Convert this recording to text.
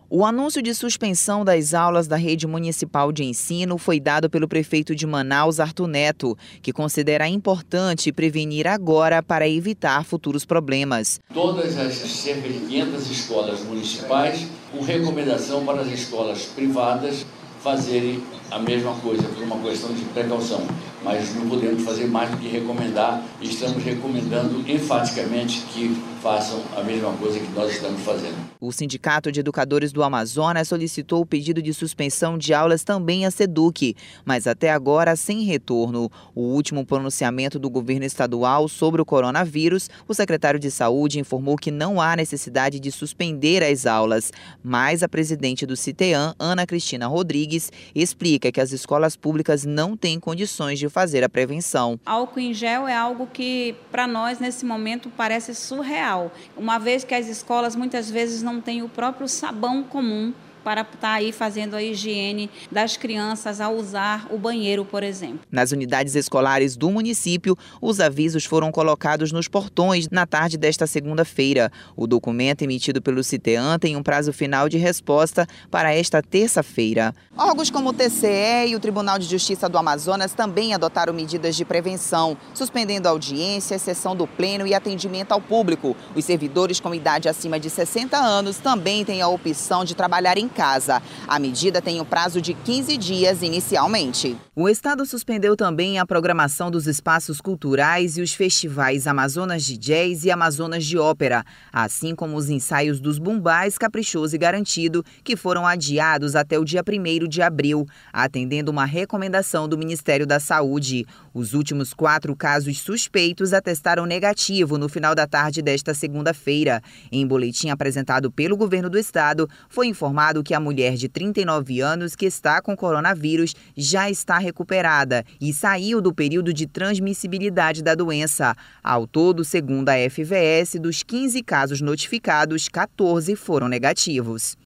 O anúncio de suspensão das aulas da rede municipal de ensino foi dado pelo prefeito de Manaus, Arthur Neto, que considera importante prevenir agora para evitar futuros problemas. Todas as cerca de 500 escolas municipais, com recomendação para as escolas privadas fazerem a mesma coisa por uma questão de precaução. Mas não podemos fazer mais do que recomendar e estamos recomendando enfaticamente que façam a mesma coisa que nós estamos fazendo. O Sindicato de Educadores do Amazonas solicitou o pedido de suspensão de aulas também à SEDUC, mas até agora sem retorno. O último pronunciamento do governo estadual sobre o coronavírus, o secretário de Saúde informou que não há necessidade de suspender as aulas, mas a presidente do CITEAM, Ana Cristina Rodrigues, explica que as escolas públicas não têm condições de fazer a prevenção. Álcool em gel é algo que, para nós, nesse momento, parece surreal, uma vez que as escolas muitas vezes não têm o próprio sabão comum para estar aí fazendo a higiene das crianças ao usar o banheiro, por exemplo. Nas unidades escolares do município, os avisos foram colocados nos portões na tarde desta segunda-feira. O documento emitido pelo CITEAM tem um prazo final de resposta para esta terça-feira. Órgãos como o TCE e o Tribunal de Justiça do Amazonas também adotaram medidas de prevenção, suspendendo audiências, sessão do pleno e atendimento ao público. Os servidores com idade acima de 60 anos também têm a opção de trabalhar em casa. A medida tem um prazo de 15 dias inicialmente. O estado suspendeu também a programação dos espaços culturais e os festivais Amazonas de Jazz e Amazonas de Ópera, assim como os ensaios dos Bumbás Caprichoso e Garantido, que foram adiados até o dia 1º de abril, atendendo uma recomendação do Ministério da Saúde. Os últimos 4 casos suspeitos atestaram negativo no final da tarde desta segunda-feira. Em boletim apresentado pelo governo do estado, foi informado que a mulher de 39 anos que está com coronavírus já está recuperada e saiu do período de transmissibilidade da doença. Ao todo, segundo a FVS, dos 15 casos notificados, 14 foram negativos.